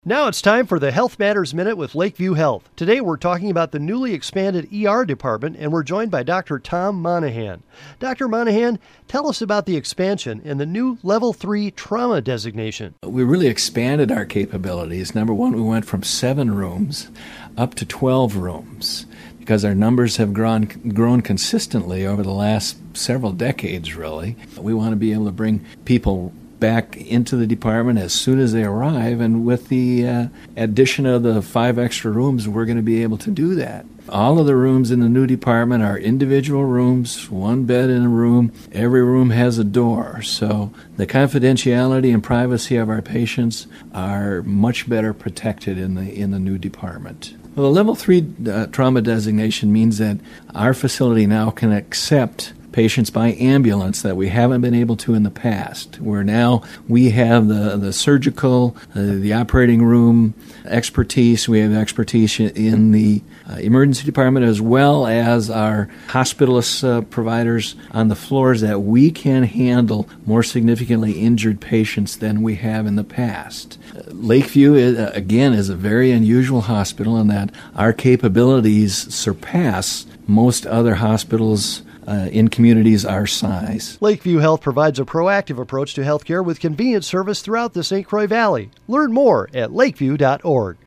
Now it's time for the Health Matters Minute with Lakeview Health. Today we're talking about the newly expanded ER department, and we're joined by Dr. Tom Monahan. Dr. Monahan, tell us about the expansion and the new Level 3 trauma designation. We really expanded our capabilities. Number one, we went from 7 rooms up to 12 rooms because our numbers have grown consistently over the last several decades, really. We want to be able to bring people back into the department as soon as they arrive, and with the addition of the 5 extra rooms, we're going to be able to do that. All of the rooms in the new department are individual rooms, 1 bed in a room. Every room has a door, so the confidentiality and privacy of our patients are much better protected in the new department. Well, the Level 3 trauma designation means that our facility now can accept patients by ambulance that we haven't been able to in the past, where now we have the surgical, the operating room expertise. We have expertise in the emergency department, as well as our hospitalist providers on the floors, that we can handle more significantly injured patients than we have in the past. Lakeview, again, is a very unusual hospital in that our capabilities surpass most other hospitals in communities our size. Lakeview Health provides a proactive approach to healthcare with convenient service throughout the St. Croix Valley. Learn more at lakeview.org.